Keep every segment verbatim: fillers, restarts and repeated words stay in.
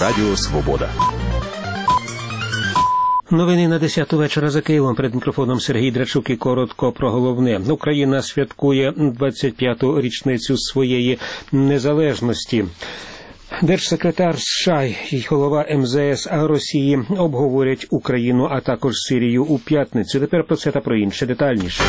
Радіо Свобода. Новини на десяту вечора за Києвом. Перед мікрофоном Сергій Драчук і коротко про головне. Україна святкує двадцять п'яту річницю своєї незалежності. Держсекретар США і голова ем зе ес Росії обговорять Україну, а також Сирію у п'ятницю. Тепер про це та про інше детальніше.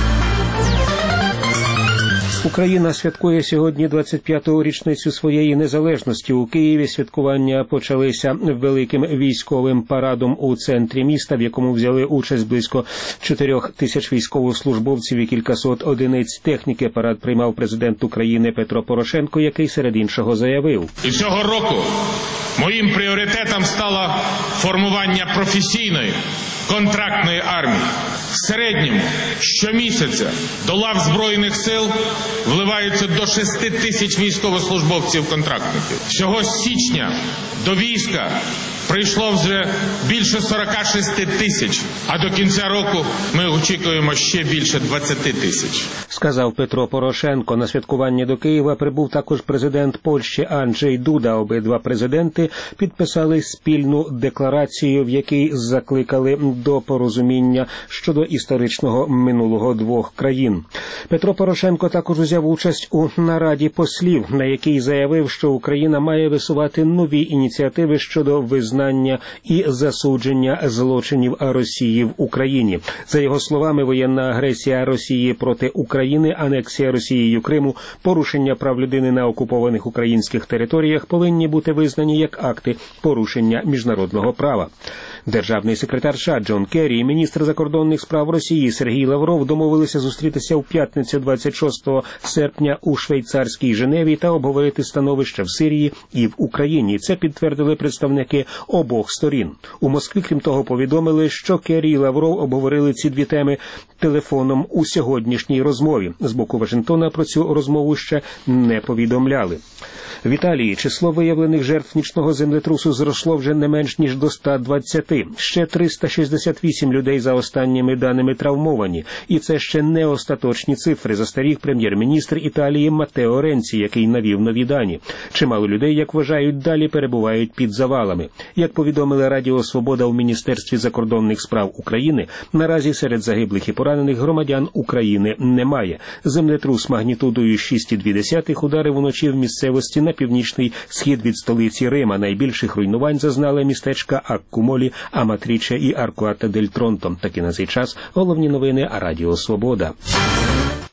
Україна святкує сьогодні двадцять п'яту річницю своєї незалежності. У Києві святкування почалися великим військовим парадом у центрі міста, в якому взяли участь близько чотирьох тисяч військовослужбовців і кількасот одиниць техніки. Парад приймав президент України Петро Порошенко, який серед іншого заявив: І цього року моїм пріоритетом стало формування професійної контрактної армії. В середньому щомісяця до лав Збройних сил вливаються до шести тисяч військовослужбовців-контрактників. Всього з січня до війська прийшло вже більше сорок шість тисяч, а до кінця року ми очікуємо ще більше двадцять тисяч. Сказав Петро Порошенко. На святкування до Києва прибув також президент Польщі Анджей Дуда. Обидва президенти підписали спільну декларацію, в якій закликали до порозуміння щодо історичного минулого двох країн. Петро Порошенко також узяв участь у нараді послів, на якій заявив, що Україна має висувати нові ініціативи щодо визнання і засудження злочинів Росії в Україні. За його словами, воєнна агресія Росії проти України, анексія Росією Криму, порушення прав людини на окупованих українських територіях повинні бути визнані як акти порушення міжнародного права. Державний секретар США Джон Керрі і міністр закордонних справ Росії Сергій Лавров домовилися зустрітися в п'ятницю двадцять шостого серпня у швейцарській Женеві та обговорити становище в Сирії і в Україні. Це підтвердили представники обох сторін. У Москві, крім того, повідомили, що Керрі і Лавров обговорили ці дві теми телефоном у сьогоднішній розмові. З боку Вашингтона про цю розмову ще не повідомляли. В Італії число виявлених жертв нічного землетрусу зросло вже не менш ніж до ста двадцяти. Ще триста шістдесят вісім людей за останніми даними травмовані. І це ще не остаточні цифри, застеріг прем'єр-міністр Італії Матео Ренці, який навів нові дані. Чимало людей, як вважають, далі перебувають під завалами. Як повідомили Радіо Свобода у Міністерстві закордонних справ України, наразі серед загиблих і поранених громадян України немає. Землетрус магнітудою шість цілих дві десятих ударив уночі в місцевості на північний схід від столиці Рима. Найбільших руйнувань зазнали містечка Аккумолі, Аматріче і Аркуата дель Тронто. Такі на цей час головні новини Радіо Свобода.